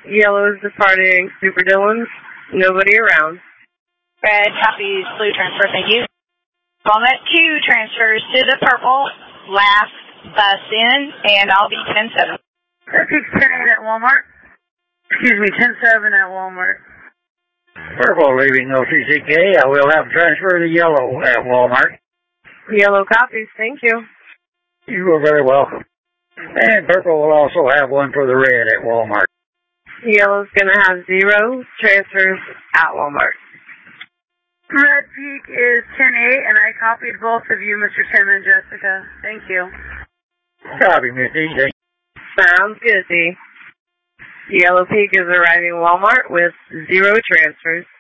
Yellow is departing Super Dillon's. Nobody around. Red copies blue transfer, thank you. Walnut 2 transfers to the purple. Last bus in, and I'll be 10-7. That takes 10-8 at Walmart. Excuse me, 10-7 at Walmart. Purple leaving OCCK. I will have transfer to yellow at Walmart. Yellow copies, thank you. You are very welcome. And purple will also have one for the red at Walmart. Yellow's going to have 0 transfers at Walmart. Red Peak is 10-8, and I copied both of you, Mr. Tim and Jessica. Thank you. Copy, Missy. Sounds good, D. Yellow Peak is arriving at Walmart with 0 transfers.